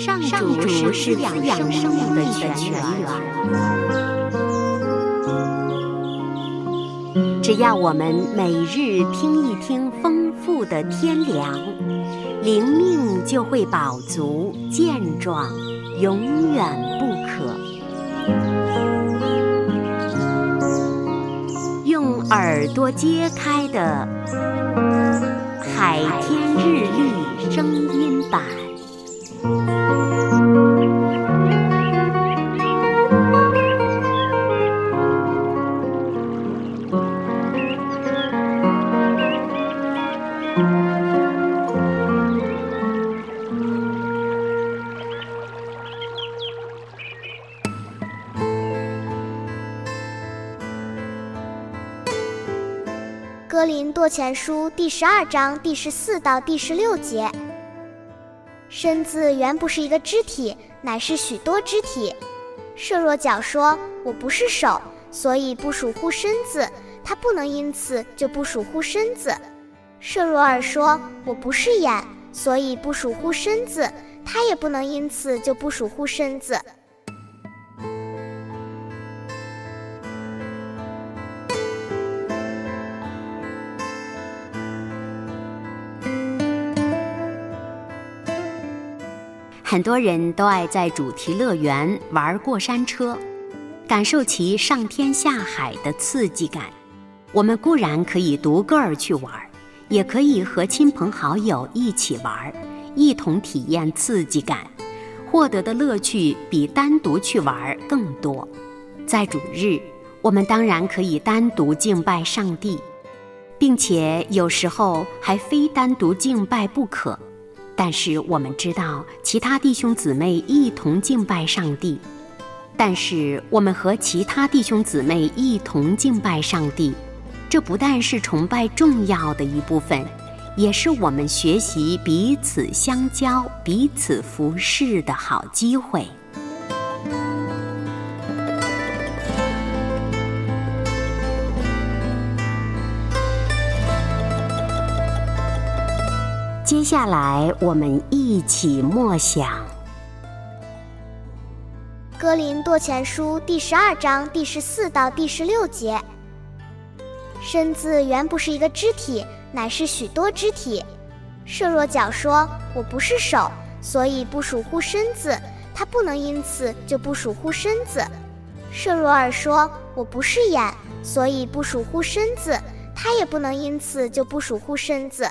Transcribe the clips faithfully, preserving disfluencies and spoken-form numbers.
上主是滋养生命的泉源。只要我们每日听一听丰富的天粮，灵命就会饱足健壮，永远不渴。用耳朵揭开的海天日历声音版。 哥林多前书第十二章第十四到第十六节，身子原不是一个肢体，乃是许多肢体。设若脚说我不是手，所以不属乎身子，它不能因此就不属乎身子。设若耳说我不是眼，所以不属乎身子，它也不能因此就不属乎身子。 很多人都爱在主题乐园玩过山车，感受其上天下海的刺激感。我们固然可以独个儿去玩，也可以和亲朋好友一起玩，一同体验刺激感，获得的乐趣比单独去玩更多。在主日，我们当然可以单独敬拜上帝，并且有时候还非单独敬拜不可。但是我们知道其他弟兄姊妹一同敬拜上帝，但是我们和其他弟兄姊妹一同敬拜上帝，这不但是崇拜重要的一部分，也是我们学习彼此相交、彼此服侍的好机会。接下来我们一起默想哥林多前书第十二章第十四到第十六节，身子原不是一个肢体，乃是许多肢体。设若脚说我不是手，所以不属乎身子，它不能因此就不属乎身子。设若耳说我不是眼，所以不属乎身子，它也不能因此就不属乎身子。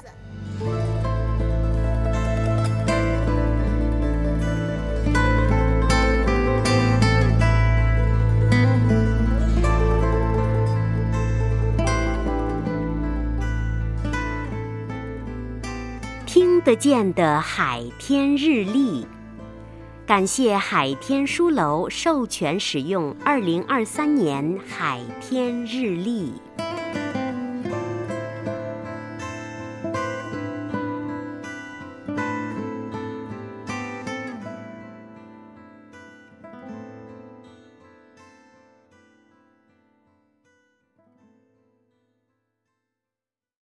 听得见的海天日历，感谢海天书楼授权使用二零二三年海天日历。